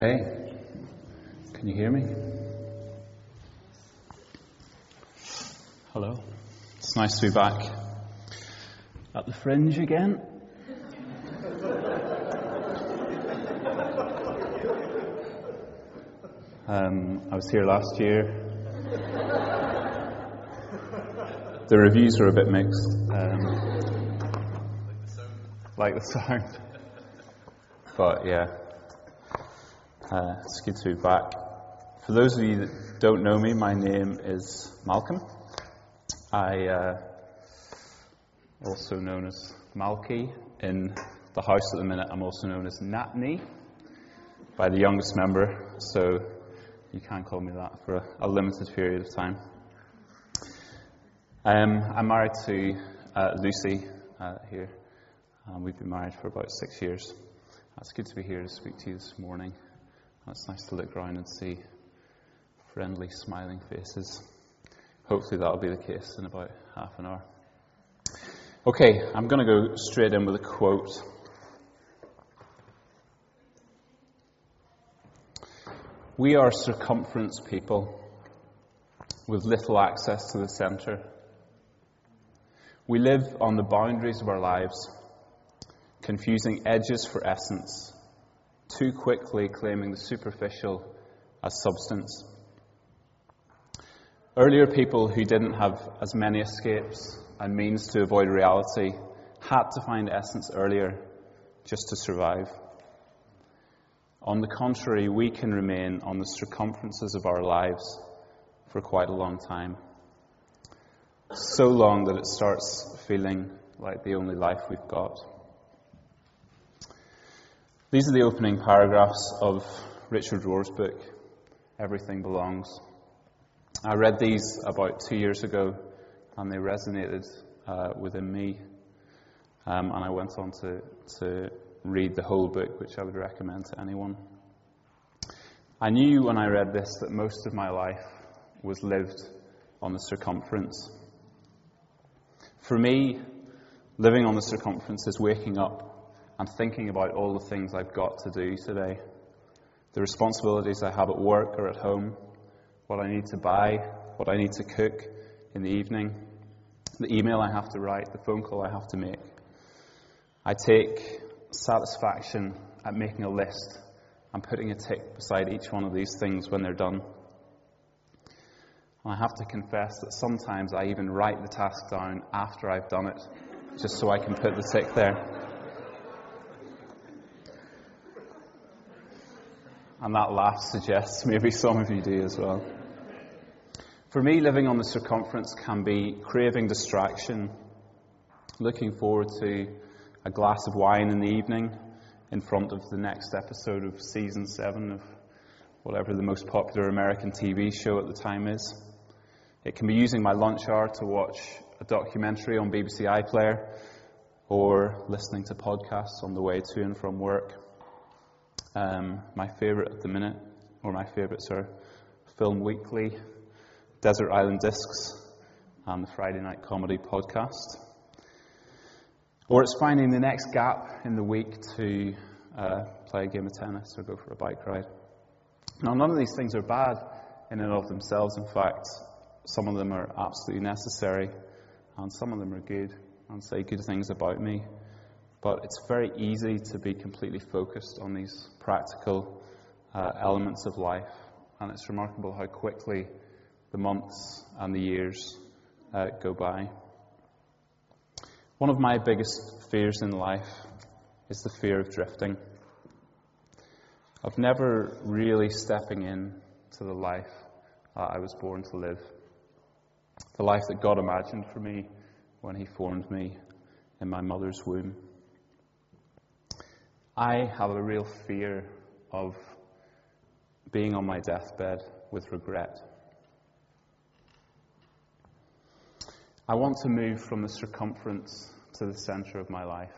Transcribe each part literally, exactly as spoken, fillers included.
Hey, can you hear me? Hello. It's nice to be back at the Fringe again. Um, I was here last year. The reviews were a bit mixed. Um, like the sound. But yeah. Uh, it's good to be back. For those of you that don't know me, my name is Malcolm. I, uh, also known as Malky in the house at the minute, I'm also known as Natney by the youngest member, so you can call me that for a, a limited period of time. Um, I'm married to uh, Lucy uh, here, and we've been married for about six years. It's good to be here to speak to you this morning. It's nice to look around and see friendly, smiling faces. Hopefully that'll be the case in about half an hour. Okay, I'm going to go straight in with a quote. We are circumference people with little access to the centre. We live on the boundaries of our lives, confusing edges for essence, too quickly claiming the superficial as substance. Earlier people who didn't have as many escapes and means to avoid reality had to find essence earlier just to survive. On the contrary, we can remain on the circumferences of our lives for quite a long time. So long that it starts feeling like the only life we've got. These are the opening paragraphs of Richard Rohr's book, Everything Belongs. I read these about two years ago, and they resonated uh, within me. Um, and I went on to, to read the whole book, which I would recommend to anyone. I knew when I read this that most of my life was lived on the circumference. For me, living on the circumference is waking up and thinking about all the things I've got to do today. The responsibilities I have at work or at home, what I need to buy, what I need to cook in the evening, the email I have to write, the phone call I have to make. I take satisfaction at making a list and putting a tick beside each one of these things when they're done. And I have to confess that sometimes I even write the task down after I've done it, just so I can put the tick there. And that laugh suggests maybe some of you do as well. For me, living on the circumference can be craving distraction, looking forward to a glass of wine in the evening in front of the next episode of season seven of whatever the most popular American T V show at the time is. It can be using my lunch hour to watch a documentary on B B C iPlayer or listening to podcasts on the way to and from work. Um, my favourite at the minute, or my favourites are Film Weekly, Desert Island Discs, and the Friday Night Comedy podcast. Or it's finding the next gap in the week to uh, play a game of tennis or go for a bike ride. Now, none of these things are bad in and of themselves. In fact, some of them are absolutely necessary, and some of them are good and say good things about me. But it's very easy to be completely focused on these practical uh, elements of life. And it's remarkable how quickly the months and the years uh, go by. One of my biggest fears in life is the fear of drifting. Of never really stepping in to the life uh, I was born to live. The life that God imagined for me when He formed me in my mother's womb. I have a real fear of being on my deathbed with regret. I want to move from the circumference to the centre of my life.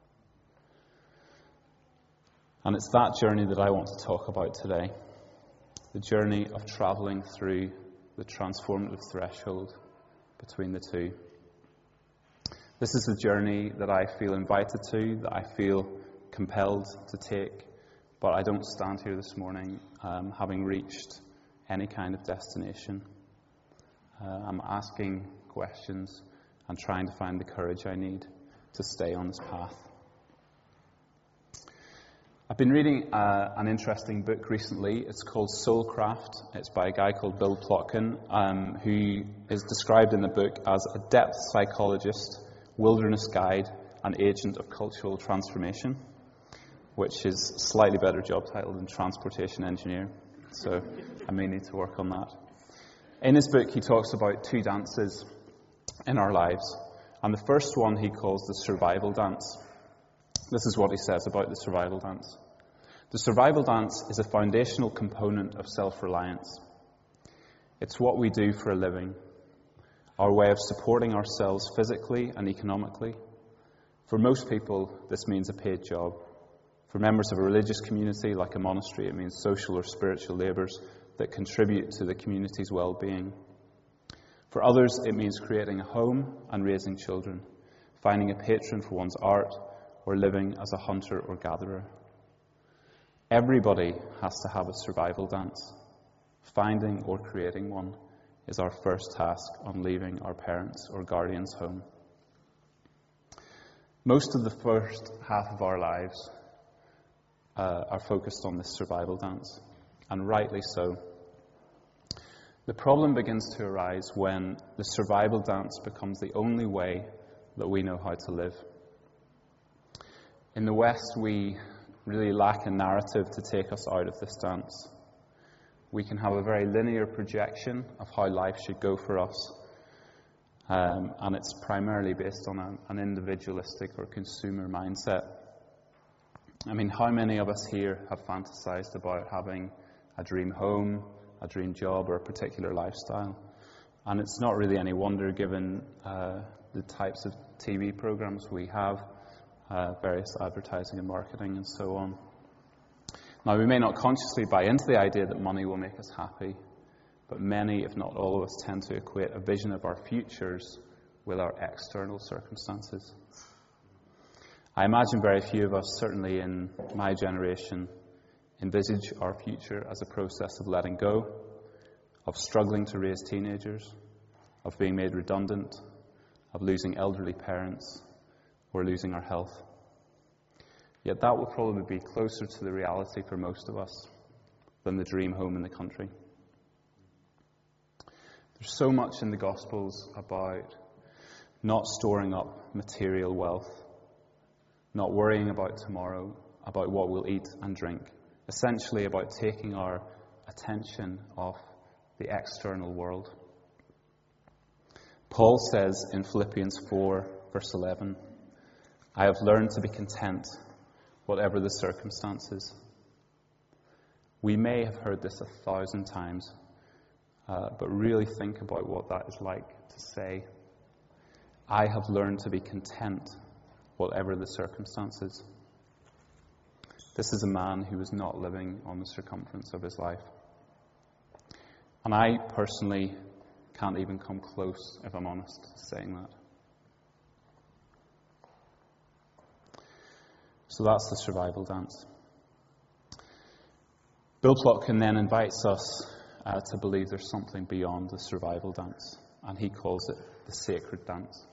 And it's that journey that I want to talk about today. The journey of travelling through the transformative threshold between the two. This is the journey that I feel invited to, that I feel compelled to take but I don't stand here this morning um, having reached any kind of destination. Uh, I'm asking questions and trying to find the courage I need to stay on this path. I've been reading uh, an interesting book recently. It's called Soulcraft. It's by a guy called Bill Plotkin, um, who is described in the book as a depth psychologist, wilderness guide, and agent of cultural transformation, which is a slightly better job title than transportation engineer. So I may need to work on that. In his book, he talks about two dances in our lives. And the first one he calls the survival dance. This is what he says about the survival dance. The survival dance is a foundational component of self-reliance. It's what we do for a living, our way of supporting ourselves physically and economically. For most people, this means a paid job. For members of a religious community like a monastery, it means social or spiritual labours that contribute to the community's well-being. For others, it means creating a home and raising children, finding a patron for one's art, or living as a hunter or gatherer. Everybody has to have a survival dance. Finding or creating one is our first task on leaving our parents' or guardians' home. Most of the first half of our lives uh, are focused on this survival dance, and rightly so. The problem begins to arise when the survival dance becomes the only way that we know how to live. In the West, we really lack a narrative to take us out of this dance. We can have a very linear projection of how life should go for us, um, and it's primarily based on a, an individualistic or consumer mindset. I mean, how many of us here have fantasized about having a dream home, a dream job, or a particular lifestyle? And it's not really any wonder given uh, the types of T V programs we have, Uh, various advertising and marketing and so on. Now, we may not consciously buy into the idea that money will make us happy, but many, if not all of us, tend to equate a vision of our futures with our external circumstances. I imagine very few of us, certainly in my generation, envisage our future as a process of letting go, of struggling to raise teenagers, of being made redundant, of losing elderly parents, or losing our health. Yet that will probably be closer to the reality for most of us than the dream home in the country. There's so much in the Gospels about not storing up material wealth, not worrying about tomorrow, about what we'll eat and drink, essentially about taking our attention off the external world. Paul says in Philippians four, verse eleven, I have learned to be content, whatever the circumstances. We may have heard this a thousand times, uh, but really think about what that is like to say. I have learned to be content, whatever the circumstances. This is a man who was not living on the circumference of his life. And I personally can't even come close, if I'm honest, to saying that. So that's the survival dance. Bill Plotkin then invites us uh, to believe there's something beyond the survival dance, and he calls it the sacred dance.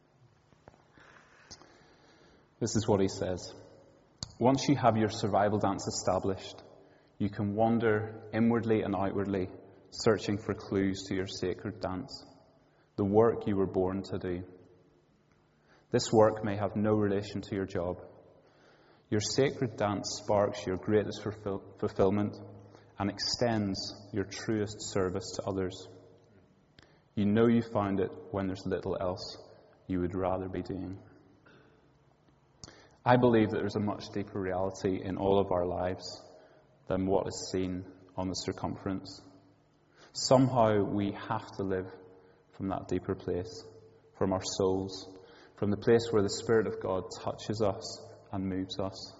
This is what he says. Once you have your survival dance established, you can wander inwardly and outwardly, searching for clues to your sacred dance, the work you were born to do. This work may have no relation to your job. Your sacred dance sparks your greatest fulfill- fulfillment and extends your truest service to others. You know you found it when there's little else you would rather be doing. I believe that there's a much deeper reality in all of our lives than what is seen on the circumference. Somehow we have to live from that deeper place, from our souls, from the place where the Spirit of God touches us and moves us.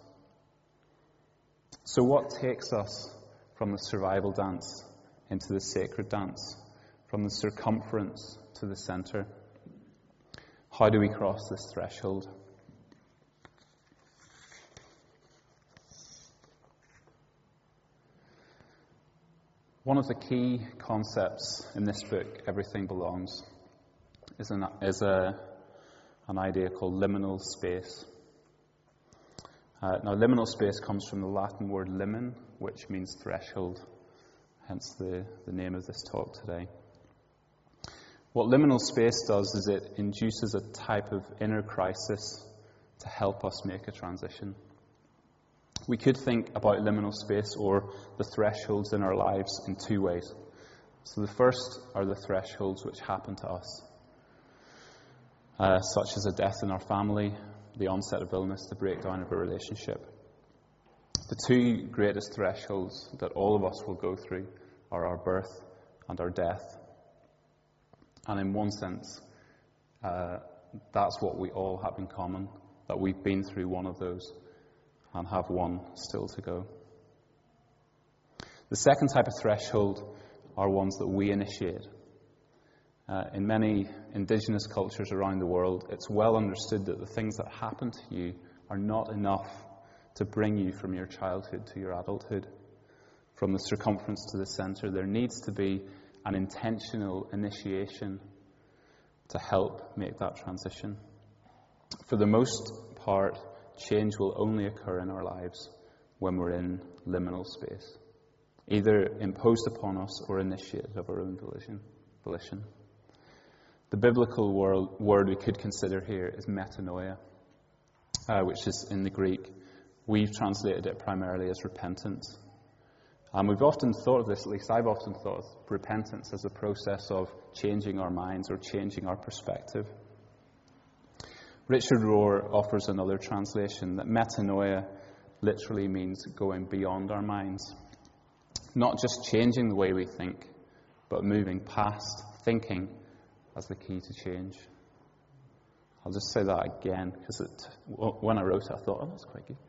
So what takes us from the survival dance into the sacred dance, from the circumference to the center? How do we cross this threshold? One of the key concepts in this book, Everything Belongs, is an, is a, an idea called liminal space. Uh, now, liminal space comes from the Latin word limen, which means threshold, hence the, the name of this talk today. What liminal space does is it induces a type of inner crisis to help us make a transition. We could think about liminal space or the thresholds in our lives in two ways. So the first are the thresholds which happen to us, uh, such as a death in our family, the onset of illness, the breakdown of a relationship. The two greatest thresholds that all of us will go through are our birth and our death. And in one sense, uh, that's what we all have in common, that we've been through one of those and have one still to go. The second type of threshold are ones that we initiate. Uh, in many indigenous cultures around the world, it's well understood that the things that happen to you are not enough to bring you from your childhood to your adulthood. From the circumference to the center, there needs to be an intentional initiation to help make that transition. For the most part, change will only occur in our lives when we're in liminal space, either imposed upon us or initiated of our own volition. volition. The biblical world, word we could consider here is metanoia, uh, which is in the Greek. We've translated it primarily as repentance. And we've often thought of this, at least I've often thought of repentance as a process of changing our minds or changing our perspective. Richard Rohr offers another translation that metanoia literally means going beyond our minds. Not just changing the way we think, but moving past thinking as the key to change. I'll just say that again, because it, when I wrote it, I thought, oh, that's quite good.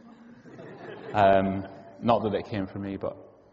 Um, not that it came from me, but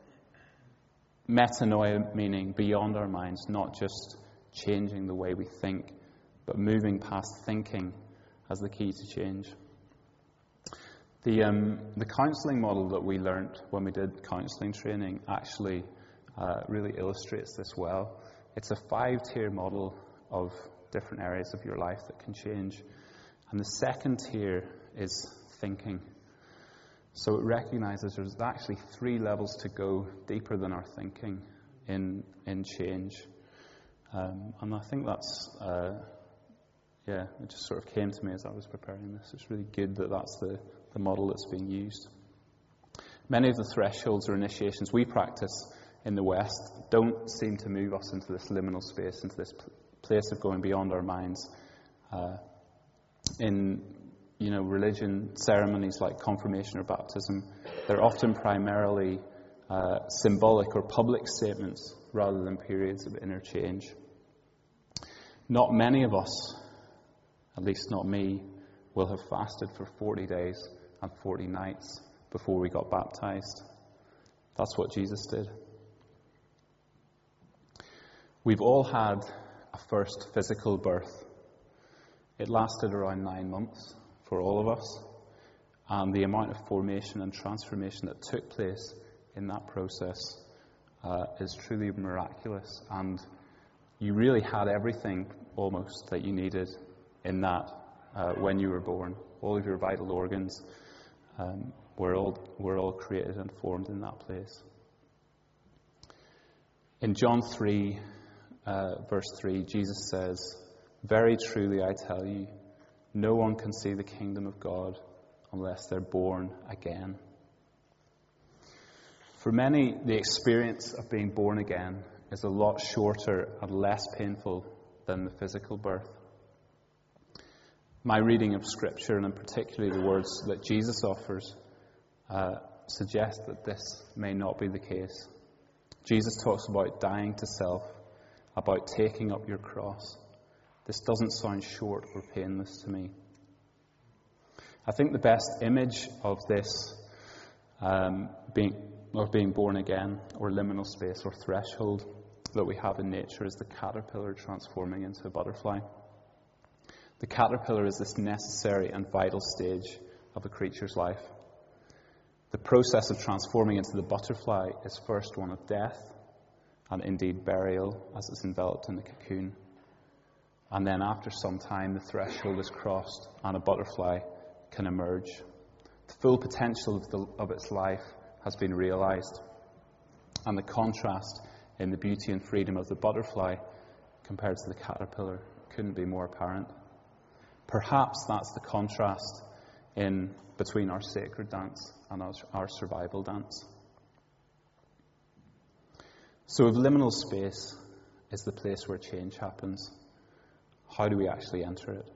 metanoia meaning beyond our minds, not just changing the way we think, but moving past thinking as the key to change. The um, the counselling model that we learnt when we did counselling training actually uh, really illustrates this well. It's a five-tier model of different areas of your life that can change. And the second tier is thinking. So it recognises there's actually three levels to go deeper than our thinking in in change. Um, and I think that's, uh, yeah, it just sort of came to me as I was preparing this. It's really good that that's the, the model that's being used. Many of the thresholds or initiations we practice in the West don't seem to move us into this liminal space, into this pl- place of going beyond our minds. Uh, in you know, religion, ceremonies like confirmation or baptism, they're often primarily uh, symbolic or public statements rather than periods of inner change. Not many of us, at least not me, will have fasted for forty days and forty nights before we got baptized. That's what Jesus did. We've all had a first physical birth. It lasted around nine months for all of us, and the amount of formation and transformation that took place in that process uh, is truly miraculous, and you really had everything almost that you needed in that uh, when you were born. All of your vital organs um, were all were all created and formed in that place. In John three, uh, verse three, Jesus says, "Very truly I tell you, no one can see the kingdom of God unless they're born again." For many, the experience of being born again is a lot shorter and less painful than the physical birth. My reading of Scripture, and in particularly the words that Jesus offers, uh, suggest that this may not be the case. Jesus talks about dying to self, about taking up your cross. This doesn't sound short or painless to me. I think the best image of this um, being of being born again, or liminal space, or threshold that we have in nature is the caterpillar transforming into a butterfly. The caterpillar is this necessary and vital stage of a creature's life. The process of transforming into the butterfly is first one of death, and indeed burial, as it's enveloped in the cocoon. And then after some time, the threshold is crossed, and a butterfly can emerge. The full potential of, the, of its life has been realized, and the contrast in the beauty and freedom of the butterfly compared to the caterpillar couldn't be more apparent. Perhaps that's the contrast in between our sacred dance and our, our survival dance. So if liminal space is the place where change happens, how do we actually enter it?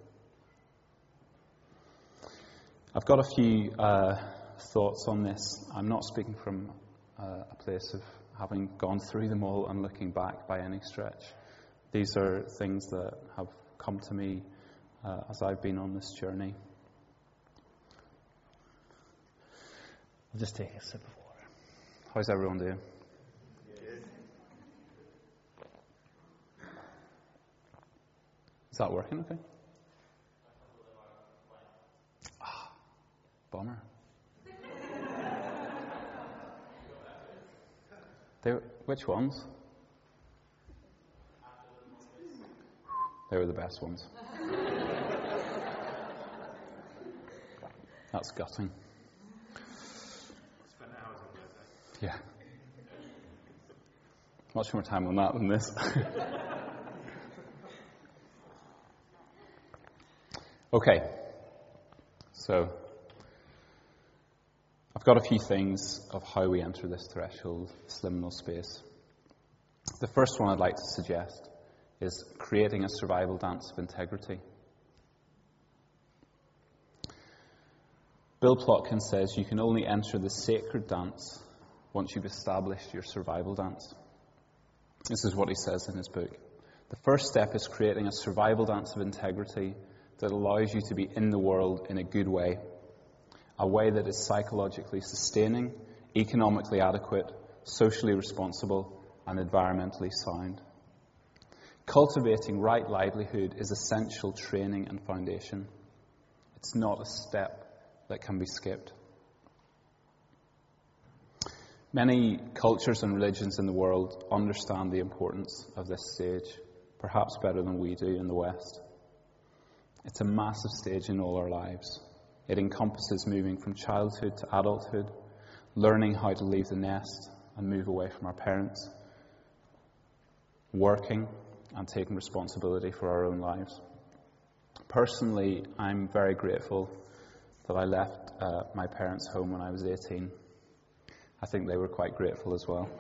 I've got a few uh, thoughts on this. I'm not speaking from uh, a place of having gone through them all and looking back by any stretch. These are things that have come to me uh, as I've been on this journey. I'll just take a sip of water. How's everyone doing? Is that working okay? Ah, bummer. They were, which ones? They were the best ones. That's gutting. Spent hours on that. Yeah. Much more time on that than this. Okay. So, I've got a few things of how we enter this threshold, this liminal space. The first one I'd like to suggest is creating a survival dance of integrity. Bill Plotkin says you can only enter the sacred dance once you've established your survival dance. This is what he says in his book. The first step is creating a survival dance of integrity that allows you to be in the world in a good way, a way that is psychologically sustaining, economically adequate, socially responsible, and environmentally sound. Cultivating right livelihood is essential training and foundation. It's not a step that can be skipped. Many cultures and religions in the world understand the importance of this stage, perhaps better than we do in the West. It's a massive stage in all our lives. It encompasses moving from childhood to adulthood, learning how to leave the nest and move away from our parents, working and taking responsibility for our own lives. Personally, I'm very grateful that I left uh, my parents' home when I was eighteen. I think they were quite grateful as well.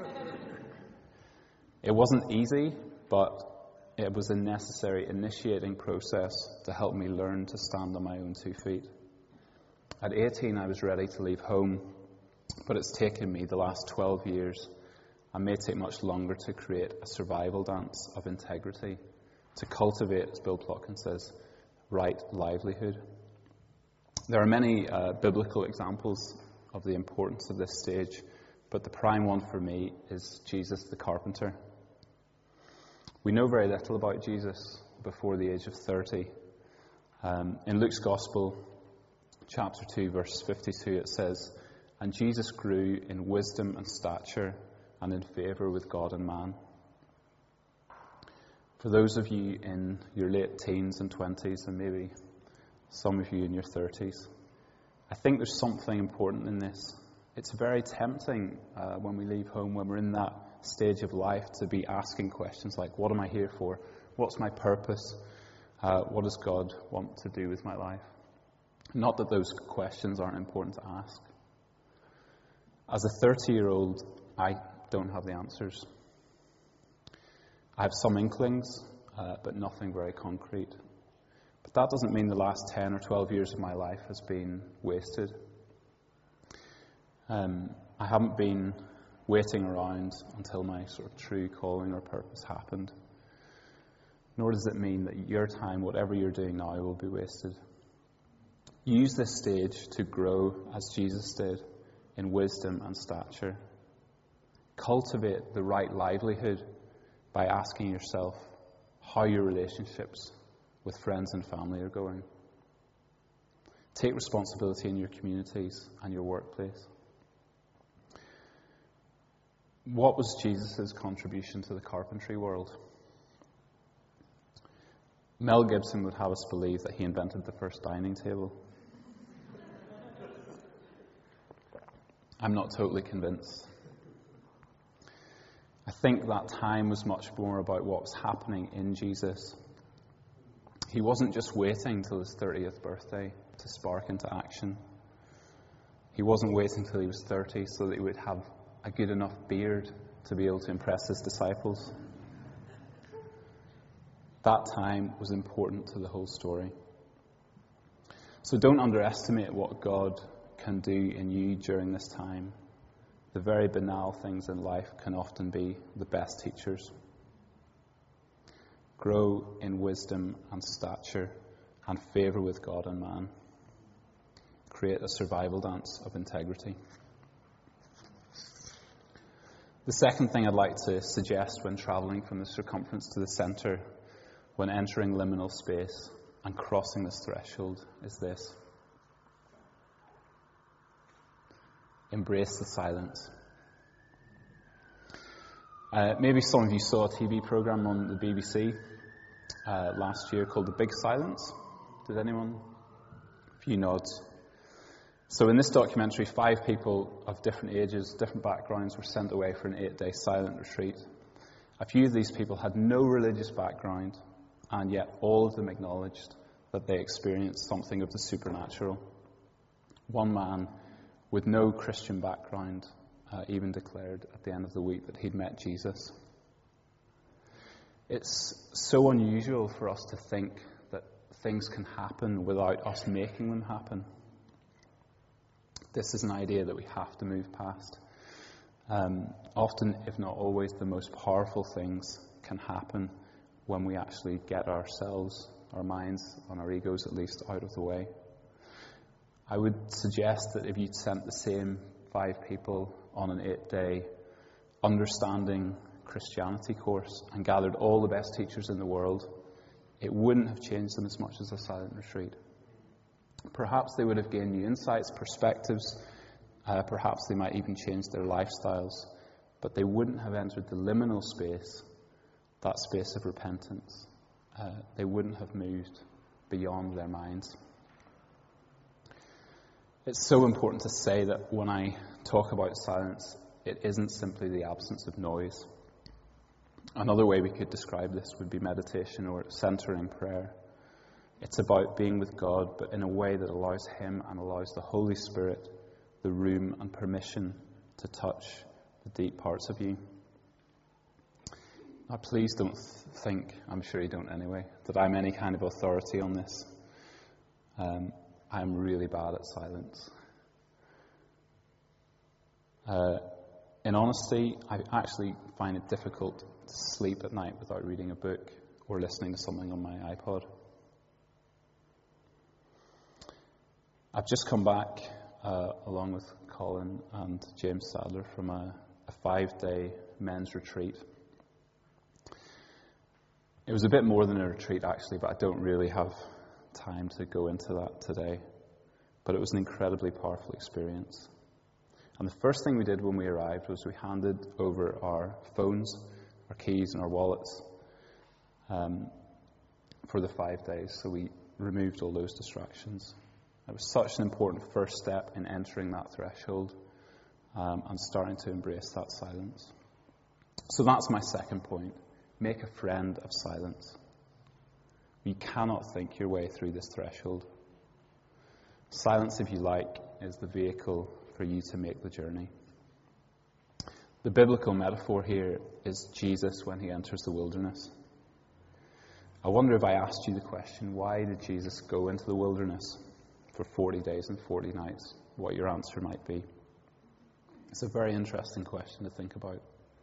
It wasn't easy, but it was a necessary initiating process to help me learn to stand on my own two feet. At eighteen, I was ready to leave home, but it's taken me the last twelve years, and may take much longer, to create a survival dance of integrity, to cultivate, as Bill Plotkin says, right livelihood. There are many uh, biblical examples of the importance of this stage, but the prime one for me is Jesus the carpenter. We know very little about Jesus before the age of thirty. Um, in Luke's Gospel, chapter two, verse fifty-two, it says, "And Jesus grew in wisdom and stature and in favour with God and man." For those of you in your late teens and twenties, and maybe some of you in your thirties, I think there's something important in this. It's very tempting uh, when we leave home, when we're in that stage of life, to be asking questions like, what am I here for? What's my purpose? Uh, what does God want to do with my life? Not that those questions aren't important to ask. As a thirty-year-old, I don't have the answers. I have some inklings, uh, but nothing very concrete. But that doesn't mean the last ten or twelve years of my life has been wasted. Um, I haven't been waiting around until my sort of true calling or purpose happened. Nor does it mean that your time, whatever you're doing now, will be wasted. Use this stage to grow as Jesus did, in wisdom and stature. Cultivate the right livelihood by asking yourself how your relationships with friends and family are going. Take responsibility in your communities and your workplace. What was Jesus' contribution to the carpentry world? Mel Gibson would have us believe that he invented the first dining table. I'm not totally convinced. I think that time was much more about what was happening in Jesus. He wasn't just waiting till his thirtieth birthday to spark into action. He wasn't waiting till he was thirty so that he would have a good enough beard to be able to impress his disciples. That time was important to the whole story. So don't underestimate what God can do in you during this time. The very banal things in life can often be the best teachers. Grow in wisdom and stature and favour with God and man. Create a survival dance of integrity. The second thing I'd like to suggest when travelling from the circumference to the centre, when entering liminal space and crossing this threshold, is this. Embrace the silence. Uh, maybe some of you saw a T V programme on the B B C uh, last year called The Big Silence. Did anyone? A few nods. So in this documentary, five people of different ages, different backgrounds were sent away for an eight-day silent retreat. A few of these people had no religious background, and yet all of them acknowledged that they experienced something of the supernatural. One man with no Christian background uh, even declared at the end of the week that he'd met Jesus. It's so unusual for us to think that things can happen without us making them happen. This is an idea that we have to move past. Um, often, if not always, the most powerful things can happen when we actually get ourselves, our minds, and our egos at least, out of the way. I would suggest that if you'd sent the same five people on an eight-day understanding Christianity course and gathered all the best teachers in the world, it wouldn't have changed them as much as a silent retreat. Perhaps they would have gained new insights, perspectives, uh, perhaps they might even change their lifestyles, but they wouldn't have entered the liminal space, that space of repentance. Uh, they wouldn't have moved beyond their minds. It's so important to say that when I talk about silence, it isn't simply the absence of noise. Another way we could describe this would be meditation or centering prayer. It's about being with God, but in a way that allows Him and allows the Holy Spirit the room and permission to touch the deep parts of you. Now, please don't think, I'm sure you don't anyway, that I'm any kind of authority on this. Um, I'm really bad at silence. Uh, in honesty, I actually find it difficult to sleep at night without reading a book or listening to something on my iPod. I've just come back, uh, along with Colin and James Sadler, from a, a five-day men's retreat. It was a bit more than a retreat, actually, but I don't really have time to go into that today. But it was an incredibly powerful experience. And the first thing we did when we arrived was we handed over our phones, our keys, and our wallets um, for the five days. So we removed all those distractions. It was such an important first step in entering that threshold um, and starting to embrace that silence. So that's my second point. Make a friend of silence. You cannot think your way through this threshold. Silence, if you like, is the vehicle for you to make the journey. The biblical metaphor here is Jesus when he enters the wilderness. I wonder if I asked you the question, why did Jesus go into the wilderness for forty days and forty nights, what your answer might be. It's a very interesting question to think about.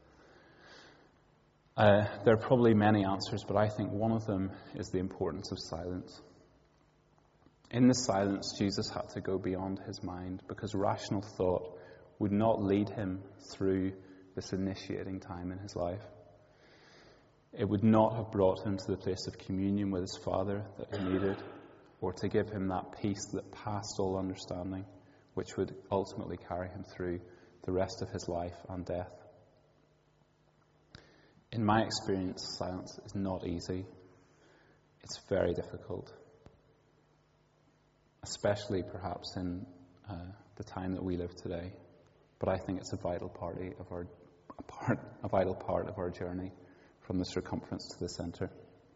Uh, there are probably many answers, but I think one of them is the importance of silence. In the silence, Jesus had to go beyond his mind because rational thought would not lead him through this initiating time in his life. It would not have brought him to the place of communion with his Father that he needed, or to give him that peace that passed all understanding, which would ultimately carry him through the rest of his life and death. in my experience, silence is not easy. It's very difficult, especially perhaps in uh, the time that we live today. But I think it's a vital party of our a part, a vital part of our journey from the circumference to the centre.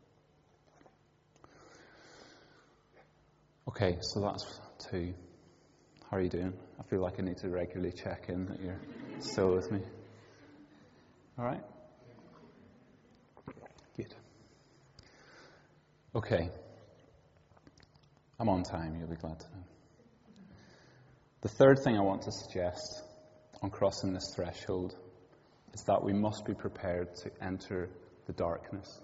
Okay, so that's two. How are you doing? I feel like I need to regularly check in that you're still with me. All right? Good. Okay. I'm on time, you'll be glad to know. The third thing I want to suggest on crossing this threshold is that we must be prepared to enter the darkness.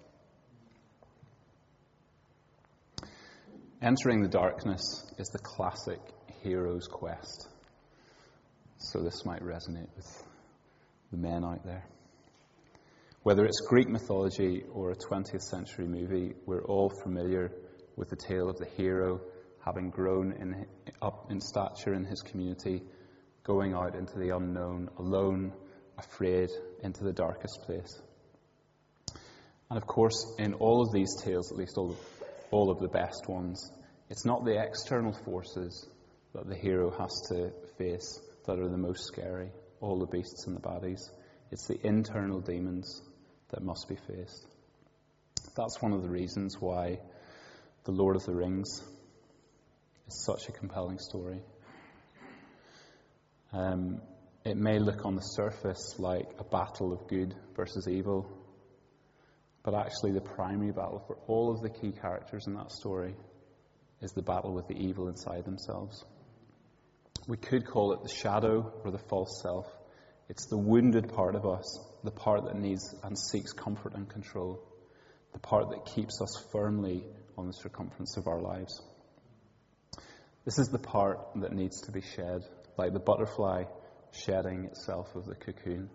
Entering the darkness is the classic hero's quest. So this might resonate with the men out there. Whether it's Greek mythology or a twentieth century movie, we're all familiar with the tale of the hero having grown in, up in stature in his community, going out into the unknown, alone, afraid, into the darkest place. And of course, in all of these tales, at least all of, all of the best ones, it's not the external forces that the hero has to face that are the most scary, all the beasts and the baddies. It's the internal demons that must be faced. That's one of the reasons why The Lord of the Rings is such a compelling story. Um, it may look on the surface like a battle of good versus evil, but actually the primary battle for all of the key characters in that story is the battle with the evil inside themselves. We could call it the shadow or the false self. It's the wounded part of us, the part that needs and seeks comfort and control, the part that keeps us firmly on the circumference of our lives. This is the part that needs to be shed, like the butterfly shedding itself of the cocoon.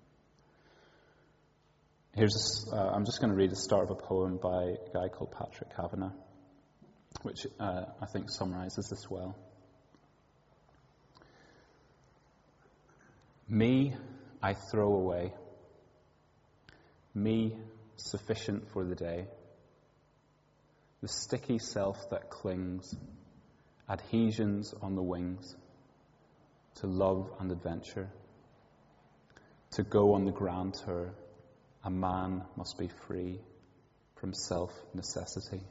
Here's a, uh, I'm just going to read the start of a poem by a guy called Patrick Kavanagh, which uh, I think summarizes this well. Me I throw away, me sufficient for the day, the sticky self that clings, adhesions on the wings, to love and adventure. To go on the grand tour, a man must be free from self-necessity.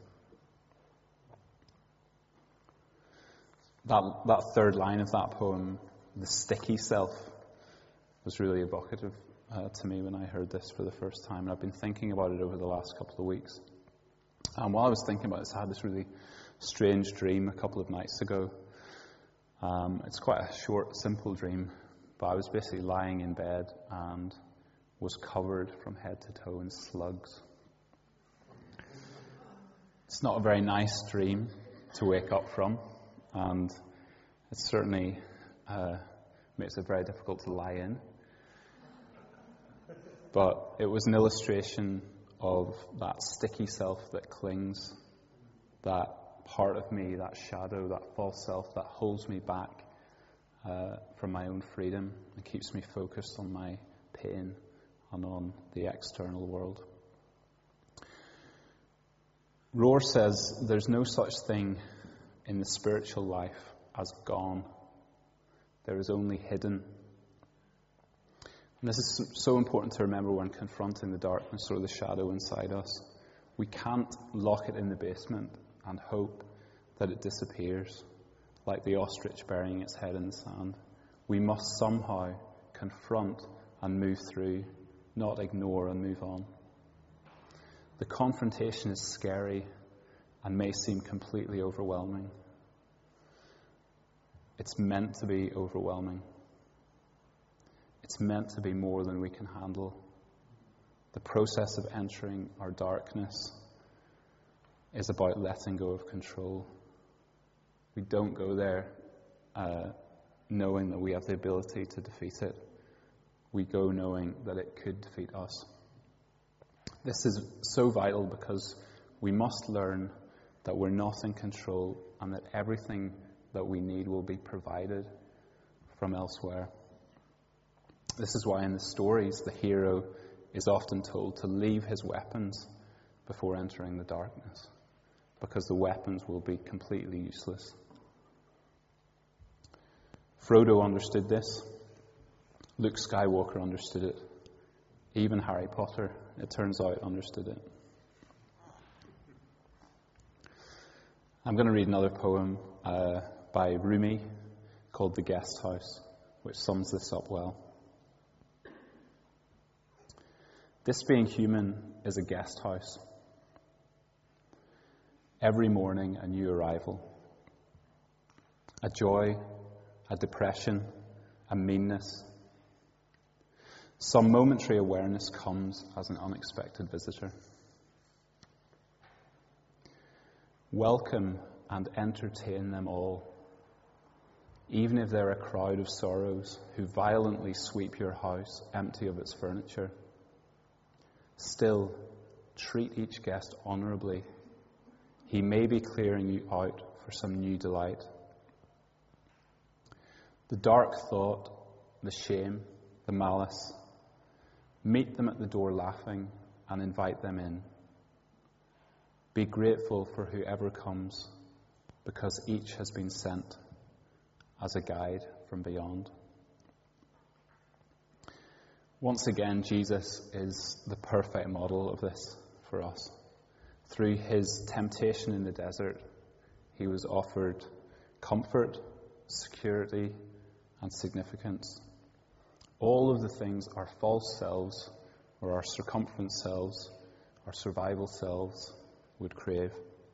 That, that third line of that poem, the sticky self, was really evocative uh, to me when I heard this for the first time. And I've been thinking about it over the last couple of weeks. And while I was thinking about this, I had this really strange dream a couple of nights ago. Um, it's quite a short, simple dream, but I was basically lying in bed and was covered from head to toe in slugs. It's not a very nice dream to wake up from, and it certainly uh, makes it very difficult to lie in. But it was an illustration of that sticky self that clings, that part of me, that shadow, that false self that holds me back uh, from my own freedom and keeps me focused on my pain and on the external world. Rohr says there's no such thing in the spiritual life as gone. There is only hidden. And this is so important to remember when confronting the darkness or the shadow inside us. We can't lock it in the basement and hope that it disappears, like the ostrich burying its head in the sand. We must somehow confront and move through, not ignore and move on. The confrontation is scary and may seem completely overwhelming. It's meant to be overwhelming. It's meant to be more than we can handle. The process of entering our darkness is about letting go of control. We don't go there uh, knowing that we have the ability to defeat it. We go knowing that it could defeat us. This is so vital because we must learn that we're not in control and that everything that we need will be provided from elsewhere. This is why in the stories the hero is often told to leave his weapons before entering the darkness, because the weapons will be completely useless. Frodo understood this. Luke Skywalker understood it. Even Harry Potter, it turns out, understood it. I'm going to read another poem uh, by Rumi called The Guest House, which sums this up well. This being human is a guest house. Every morning a new arrival. A joy, a depression, a meanness. Some momentary awareness comes as an unexpected visitor. Welcome and entertain them all, even if they're a crowd of sorrows who violently sweep your house empty of its furniture. Still, treat each guest honourably. He may be clearing you out for some new delight. The dark thought, the shame, the malice, meet them at the door laughing and invite them in. Be grateful for whoever comes, because each has been sent as a guide from beyond. Once again, Jesus is the perfect model of this for us. Through his temptation in the desert, he was offered comfort, security, and significance. All of the things our false selves, or our circumference selves, our survival selves would crave.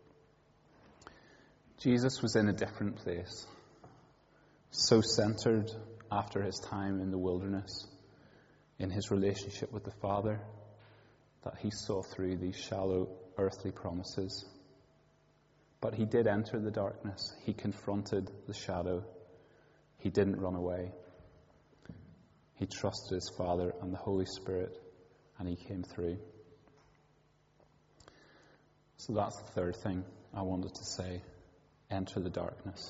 Jesus was in a different place, so centered after his time in the wilderness, in his relationship with the Father, that he saw through these shallow earthly promises. But he did enter the darkness. He confronted the shadow. He didn't run away. He trusted his Father and the Holy Spirit, and he came through. So that's the third thing I wanted to say. Enter the darkness.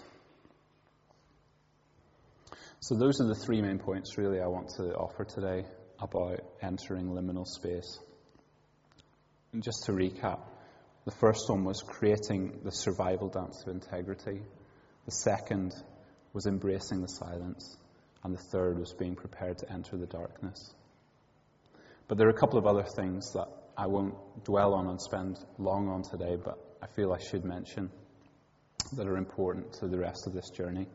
So those are the three main points really I want to offer today about entering liminal space. And just to recap, the first one was creating the survival dance of integrity. The second was embracing the silence. And the third was being prepared to enter the darkness. But there are a couple of other things that I won't dwell on and spend long on today, but I feel I should mention that are important to the rest of this journey.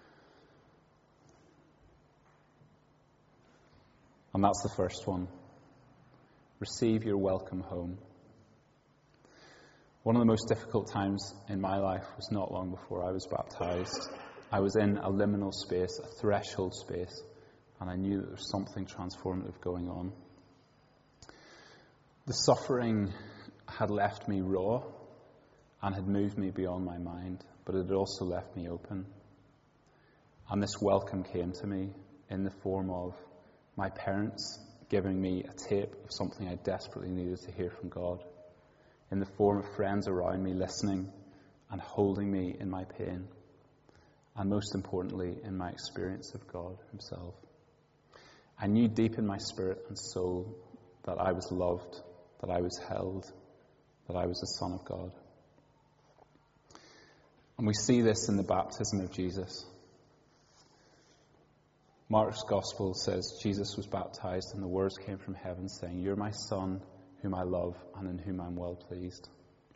And that's the first one. Receive your welcome home. One of the most difficult times in my life was not long before I was baptized. I was in a liminal space, a threshold space, and I knew that there was something transformative going on. The suffering had left me raw and had moved me beyond my mind, but it had also left me open. And this welcome came to me in the form of my parents giving me a tape of something I desperately needed to hear from God, in the form of friends around me listening and holding me in my pain, and most importantly, in my experience of God himself. I knew deep in my spirit and soul that I was loved, that I was held, that I was a son of God. And we see this in the baptism of Jesus. Mark's Gospel says Jesus was baptized and the words came from heaven saying, "You're my son, whom I love and in whom I'm well pleased."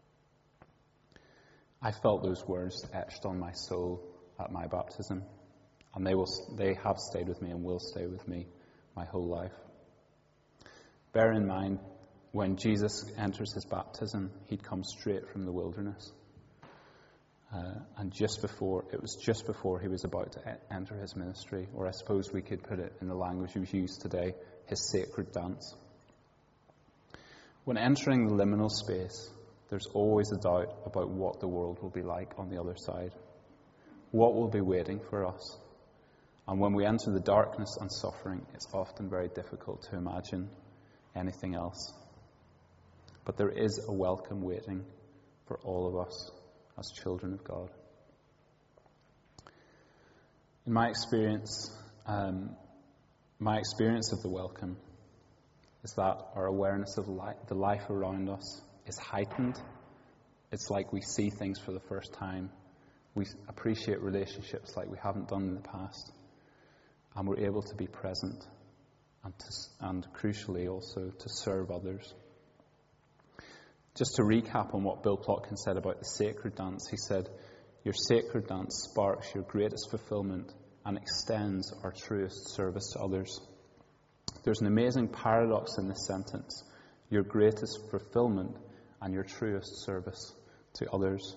I felt those words etched on my soul at my baptism, and they will they have stayed with me and will stay with me my whole life. Bear in mind, when Jesus enters his baptism, he'd come straight from the wilderness. Uh, and just before, it was just before he was about to e- enter his ministry, or I suppose we could put it in the language we use today, his sacred dance. When entering the liminal space, there's always a doubt about what the world will be like on the other side. What will be waiting for us? And when we enter the darkness and suffering, it's often very difficult to imagine anything else. But there is a welcome waiting for all of us as children of God. In my experience, um, my experience of the welcome is that our awareness of li- the life around us is heightened. It's like we see things for the first time. We appreciate relationships like we haven't done in the past. And we're able to be present and, to, and crucially also to serve others. Just to recap on what Bill Plotkin said about the sacred dance, he said, "Your sacred dance sparks your greatest fulfillment and extends our truest service to others." There's an amazing paradox in this sentence: your greatest fulfillment and your truest service to others.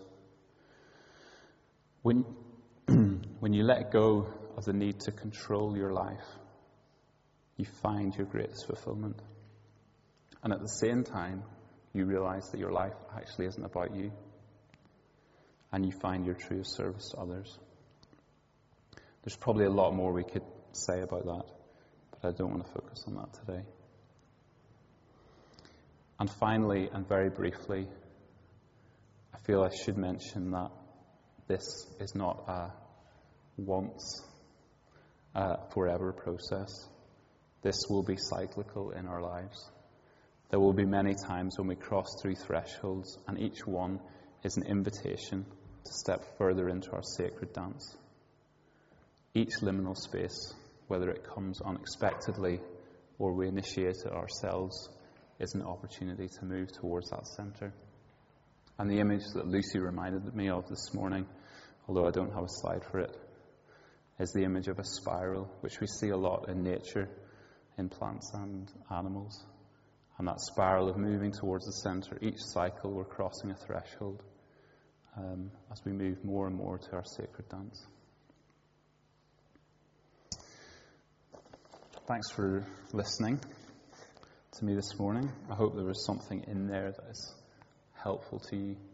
When, when you let go of the need to control your life, you find your greatest fulfillment. And at the same time, you realize that your life actually isn't about you. And you find your truest service to others. There's probably a lot more we could say about that, but I don't want to focus on that today. And finally, and very briefly, I feel I should mention that this is not a once, uh, forever process. This will be cyclical in our lives. There will be many times when we cross through thresholds, and each one is an invitation to step further into our sacred dance. Each liminal space, whether it comes unexpectedly or we initiate it ourselves, is an opportunity to move towards that centre. And the image that Lucy reminded me of this morning, although I don't have a slide for it, is the image of a spiral, which we see a lot in nature, in plants and animals. And that spiral of moving towards the centre, each cycle we're crossing a threshold um, as we move more and more to our sacred dance. Thanks for listening to me this morning. I hope there was something in there that is helpful to you